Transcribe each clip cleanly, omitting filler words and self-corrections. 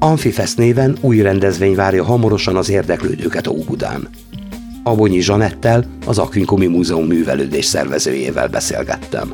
Amfifest néven új rendezvény várja hamarosan az érdeklődőket Óbudán. Abonyi Zsanettel, az Aquincumi Múzeum művelődés szervezőjével beszélgettem.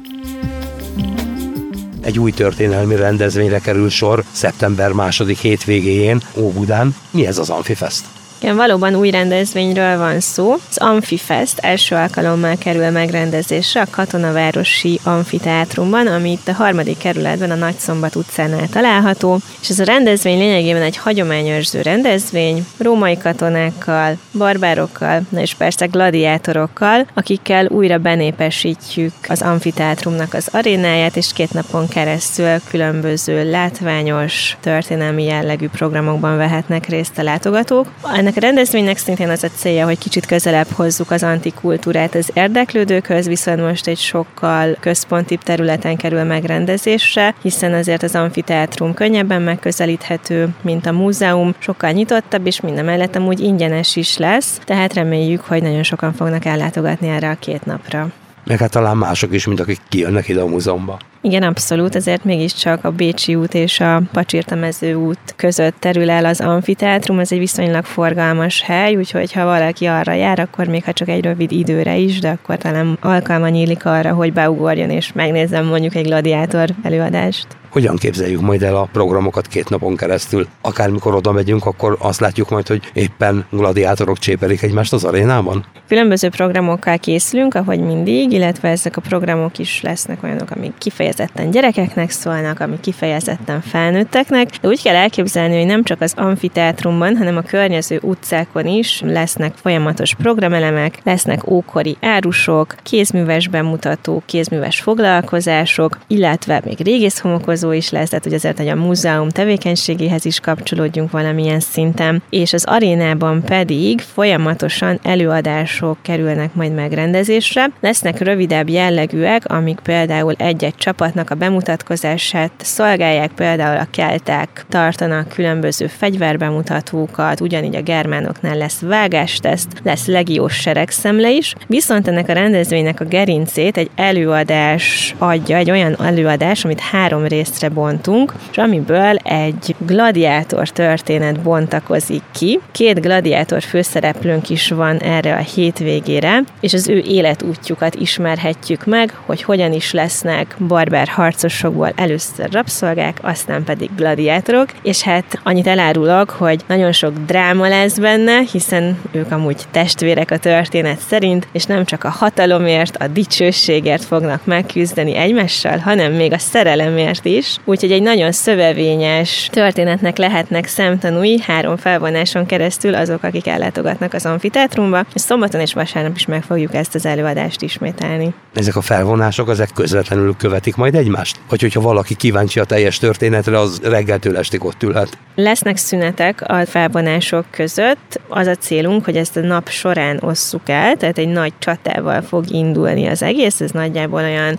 Egy új történelmi rendezvényre kerül sor szeptember 2. hétvégéjén Óbudán. Mi ez az Amfifest? Igen, valóban új rendezvényről van szó. Az Amfifest első alkalommal kerül megrendezésre a Katonavárosi Amfiteátrumban, ami itt a 3. kerületben a Nagyszombat utcánál található, és ez a rendezvény lényegében egy hagyományőrző rendezvény, római katonákkal, barbárokkal, és persze gladiátorokkal, akikkel újra benépesítjük az amfiteátrumnak az arénáját, és 2 napon keresztül különböző látványos, történelmi jellegű programokban vehetnek részt a látogatók. Ennek a rendezvénynek szintén az a célja, hogy kicsit közelebb hozzuk az antikultúrát az érdeklődőkhöz, viszont most egy sokkal központibb területen kerül megrendezésre, hiszen azért az amfiteátrum könnyebben megközelíthető, mint a múzeum, sokkal nyitottabb, és mindemellett amúgy ingyenes is lesz, tehát reméljük, hogy nagyon sokan fognak ellátogatni erre a 2 napra. Meg hát talán mások is, mint akik kijönnek ide a múzeumba. Igen, abszolút, ezért mégiscsak a Bécsi út és a Pacsirtamező út között terül el az amfiteátrum, ez egy viszonylag forgalmas hely, úgyhogy ha valaki arra jár, akkor még ha csak egy rövid időre is, de akkor talán alkalma nyílik arra, hogy beugorjon és megnézzem mondjuk egy gladiátor előadást. Hogyan képzeljük majd el a programokat 2 napon keresztül? Akármikor oda megyünk, akkor azt látjuk majd, hogy éppen gladiátorok csépelik egymást az arénában? Különböző programokkal készülünk, ahogy mindig, illetve ezek a programok is lesznek olyanok, amik kifejezetten gyerekeknek szólnak, amik kifejezetten felnőtteknek, de úgy kell elképzelni, hogy nem csak az amfiteátrumban, hanem a környező utcákon is lesznek folyamatos programelemek, lesznek ókori árusok, kézműves bemutatók, kézműves foglalkozások, illetve még régészhomokozó is lesz, tehát hogy azért, hogy a múzeum tevékenységéhez is kapcsolódjunk valamilyen szinten, és az arénában pedig folyamatosan előadások kerülnek majd megrendezésre. Lesznek rövidebb jellegűek, amik például egy-egy csapatnak a bemutatkozását szolgálják, például a kelták tartanak különböző fegyverbemutatókat, ugyanígy a germánoknál lesz vágásteszt, lesz legiós seregszemle is, viszont ennek a rendezvénynek a gerincét egy előadás adja, egy olyan előadás, amit 3 részre bontunk, és amiből egy gladiátor történet bontakozik ki. 2 gladiátor főszereplőnk is van erre a hétvégére, és az ő életútjukat ismerhetjük meg, hogy hogyan is lesznek barbár harcosokból először rabszolgák, aztán pedig gladiátorok, és hát annyit elárulok, hogy nagyon sok dráma lesz benne, hiszen ők amúgy testvérek a történet szerint, és nem csak a hatalomért, a dicsőségért fognak megküzdeni egymással, hanem még a szerelemért is. Úgyhogy egy nagyon szövevényes történetnek lehetnek szemtanúi 3 felvonáson keresztül azok, akik ellátogatnak az amfiteátrumba, és szombaton és vasárnap is meg fogjuk ezt az előadást ismételni. Ezek a felvonások, ezek közvetlenül követik majd egymást? Vagy hogyha valaki kíváncsi a teljes történetre, az reggeltől estig ott ülhet? Lesznek szünetek a felvonások között. Az a célunk, hogy ezt a nap során osszuk el, tehát egy nagy csatával fog indulni az egész, ez nagyjából olyan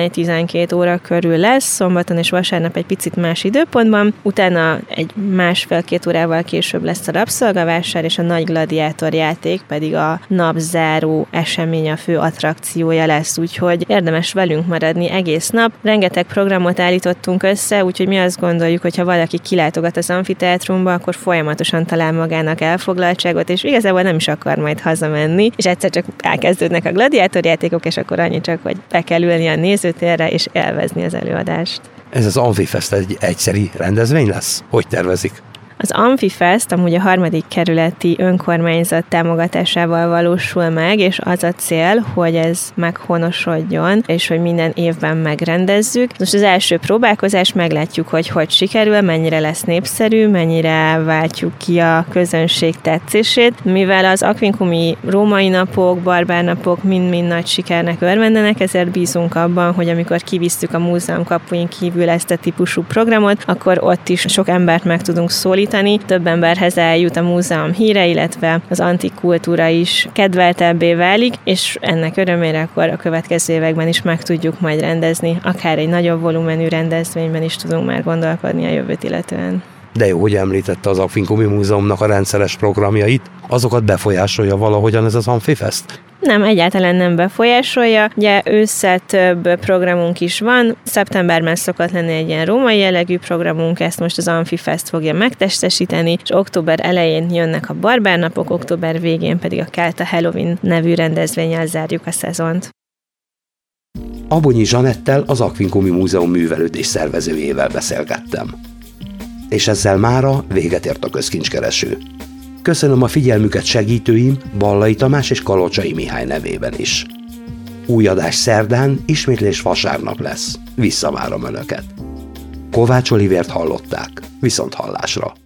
11-12 óra körül lesz, szombaton és vasárnap egy picit más időpontban, utána egy 1,5-2 órával később lesz a rabszolgavásár, és a nagy gladiátor játék pedig a napzáró esemény, a fő attrakciója lesz, úgyhogy érdemes velünk maradni egész nap. Rengeteg programot állítottunk össze, úgyhogy mi azt gondoljuk, hogy ha valaki kilátogat az amfiteátrumba, akkor folyamatosan talál magának elfoglaltságot, és igazából nem is akar majd hazamenni, és egyszer csak elkezdődnek a gladiátorjátékok, és akkor annyi csak, hogy be kell ülni a nézőtérre, és élvezni az előadást. Ez az Amfifest egy egyszeri rendezvény lesz? Hogy tervezik? Az Amfifest amúgy a 3. kerületi önkormányzat támogatásával valósul meg, és az a cél, hogy ez meghonosodjon, és hogy minden évben megrendezzük. Most az első próbálkozás, meglátjuk, hogy sikerül, mennyire lesz népszerű, mennyire váltjuk ki a közönség tetszését. Mivel az aquincumi római napok, barbárnapok mind-mind nagy sikernek örvendenek, ezért bízunk abban, hogy amikor kivisszük a múzeum kapuin kívül ezt a típusú programot, akkor ott is sok embert meg tudunk szólítani, több emberhez eljut a múzeum híre, illetve az antik kultúra is kedveltebbé válik, és ennek örömére akkor a következő években is meg tudjuk majd rendezni, akár egy nagyobb volumenű rendezvényben is tudunk már gondolkodni a jövőt illetően. De jó, hogy említette az Aquincumi Múzeumnak a rendszeres programjait, azokat befolyásolja valahogyan ez az Amfifest? Nem, egyáltalán nem befolyásolja. Ugye ősszel több programunk is van. Szeptemberben szokott lenni egy ilyen római jellegű programunk, ezt most az Amfifest fogja megtestesíteni, és október elején jönnek a Barbárnapok, október végén pedig a Kelta Halloween nevű rendezvénnyel zárjuk a szezont. Abonyi Zsanettel, az Aquincumi Múzeum művelődés szervezőjével beszélgettem. És ezzel mára véget ért a közkincskereső. Köszönöm a figyelmüket segítőim, Ballai Tamás és Kalocsai Mihály nevében is. Új adás szerdán, ismétlés vasárnap lesz. Visszavárom Önöket. Kovács Olivért hallották. Viszonthallásra.